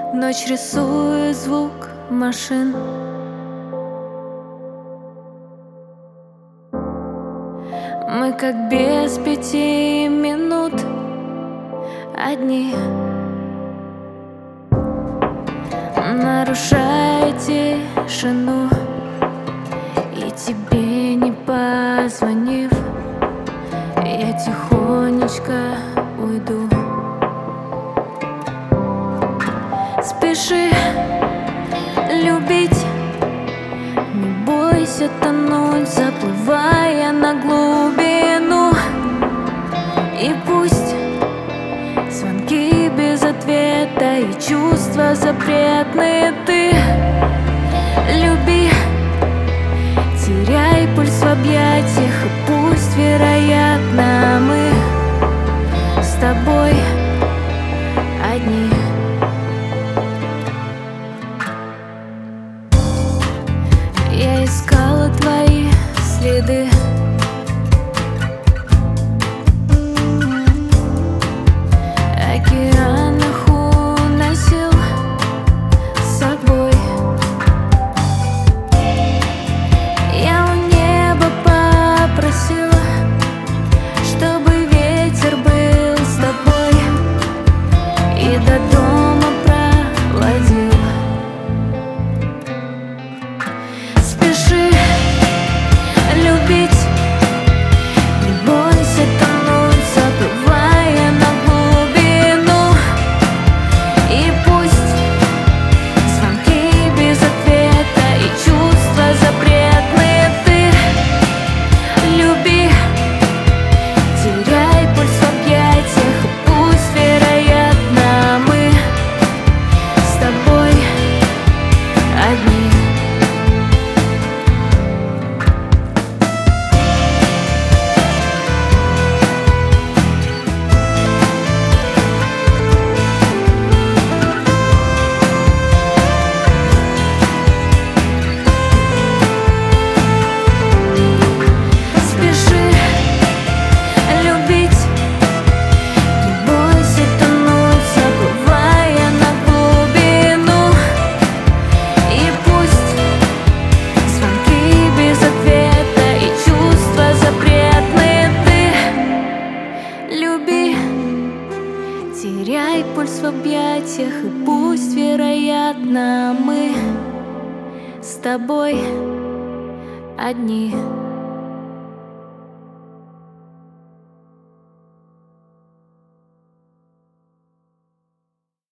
Ночь рисует звук машин. Мы как без 5 минут одни, нарушая тишину. И тебе не позвонив, я тихонечко уйду. Спеши любить, не бойся тонуть, заплывая на глубину. И пусть звонки без ответа и чувства запретные, ты люби, теряй пульс в объятиях, и пусть, вероятно, мы с тобой одни. Я искала твои следы, океанах уносил с собой. Я у неба попросила, чтобы ветер был с тобой и до дома проводил. Спеши любить, не бойся тонуть, заплывая на глубину. И пусть звонки без ответа и чувства запретные, ты люби, теряй пульс в объятиях, и пусть, вероятно, мы с тобой одни. Теряй пульс в объятиях, и пусть, вероятно, мы с тобой одни.